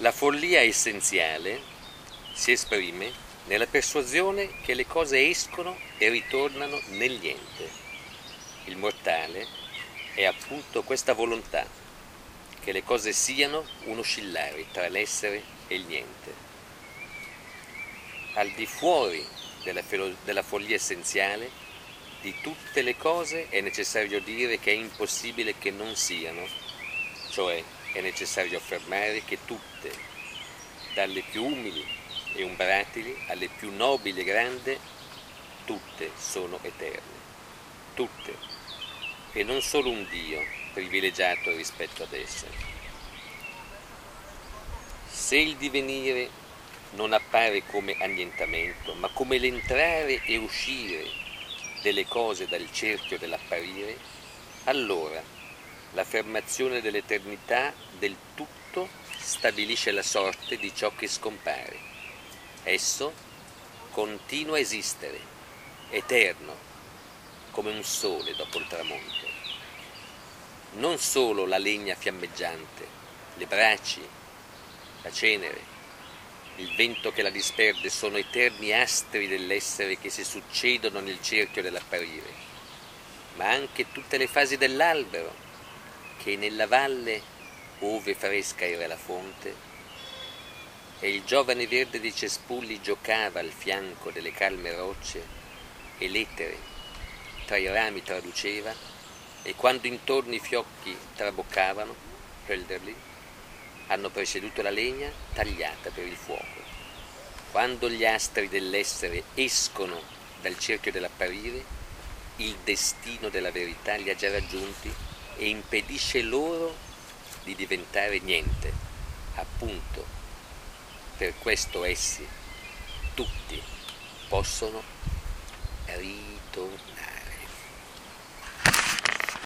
La follia essenziale si esprime nella persuasione che le cose escono e ritornano nel niente. Il mortale è appunto questa volontà, che le cose siano un oscillare tra l'essere e il niente. Al di fuori della follia essenziale, di tutte le cose è necessario dire che è impossibile che non siano, cioè è necessario affermare che tutte, dalle più umili e umbratili alle più nobili e grandi, tutte sono eterne, tutte, e non solo un Dio privilegiato rispetto ad esse. Se il divenire non appare come annientamento, ma come l'entrare e uscire delle cose dal cerchio dell'apparire, allora l'affermazione dell'eternità del tutto stabilisce la sorte di ciò che scompare. Esso continua a esistere, eterno, come un sole dopo il tramonto. Non solo la legna fiammeggiante, le braci, la cenere, il vento che la disperde sono eterni astri dell'essere che si succedono nel cerchio dell'apparire, ma anche tutte le fasi dell'albero che nella valle, ove fresca era la fonte, e il giovane verde dei cespugli giocava al fianco delle calme rocce, e l'etere tra i rami traduceva, e quando intorno i fiocchi traboccavano, Hölderlin, hanno preceduto la legna tagliata per il fuoco. Quando gli astri dell'essere escono dal cerchio dell'apparire, il destino della verità li ha già raggiunti e impedisce loro di diventare niente. Appunto, per questo essi, tutti, possono ritornare.